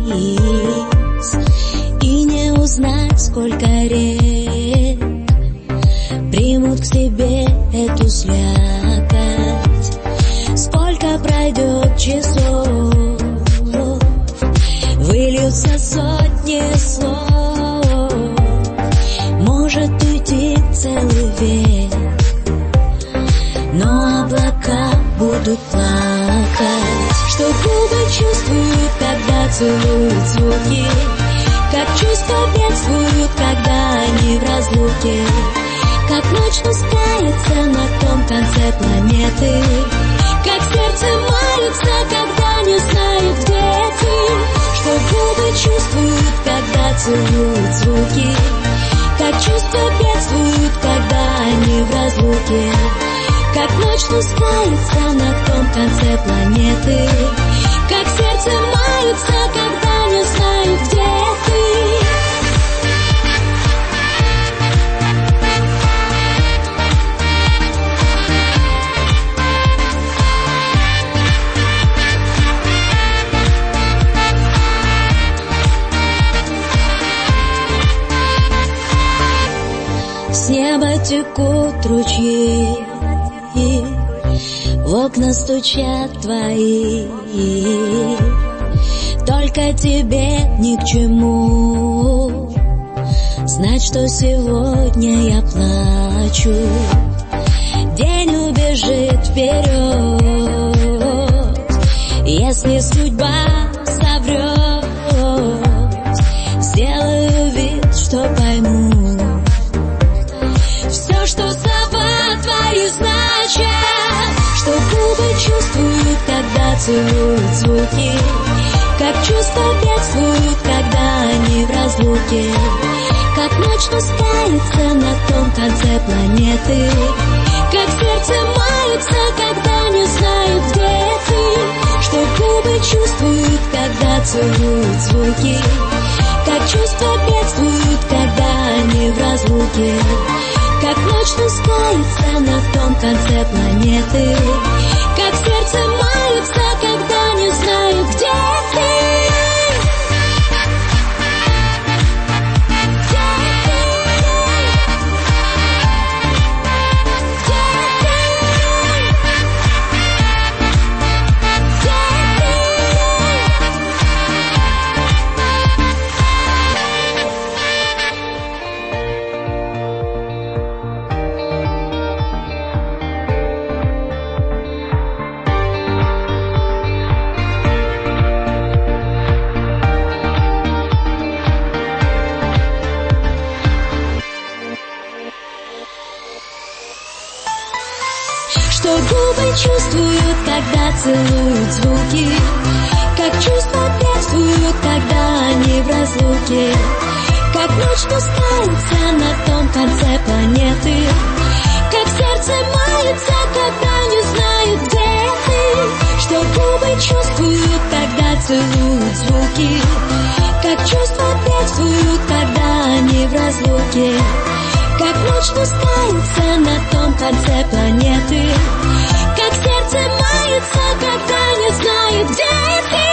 и не узнать, сколько рек примут к себе эту слякоть. Сколько пройдет часов, выльются сотни слов, может уйти целый век, но облака будут плакать. Что губы чувствуют, когда целуют звуки, как чувства бедствуют, когда они в разлуке, как ночь спускается на том конце планеты, как сердце мается, когда не знают, где ты. Что губы чувствуют, когда целуют звуки, как чувства бедствуют, когда они в разлуке, как ночь спускается на том конце планеты, как сердце мается, когда не знают, где ты. С неба текут ручьи, в окна стучат твои. Только тебе ни к чему знать, что сегодня я плачу. День убежит вперед, если судьба соврет. Сделаю вид, что пойму все, что слова твои значат. Что губы чувствуют, когда целуют звуки, как чувства бедствуют, когда они в разлуке, как ночь спускается на том конце планеты, как сердце мается, когда не знают, где ты. Что губы чувствуют, когда целуют звуки, как чувства бедствуют, когда они в разлуке, как ночь спускается на том конце планеты, как сердце мается, когда не знают, где ты. Что губы чувствуют, когда целуют звуки, как чувства бедствуют, когда они в разлуке, как ночь спускается на том конце планеты, как сердце мается, когда не знают, где ты. Что губы чувствуют, когда целуют звуки, как чувства бедствуют, когда они в разлуке, как ночь спускается на том конце планеты, как сердце мается, когда не знает, где ты.